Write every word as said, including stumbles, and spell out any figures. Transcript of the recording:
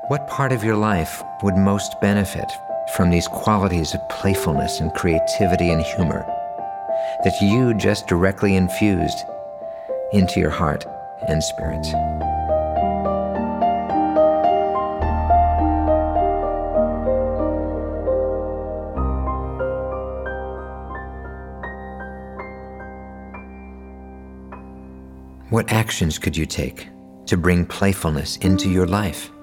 What part of your life would most benefit from these qualities of playfulness and creativity and humor that you just directly infused into your heart and spirit? What actions could you take to bring playfulness into your life?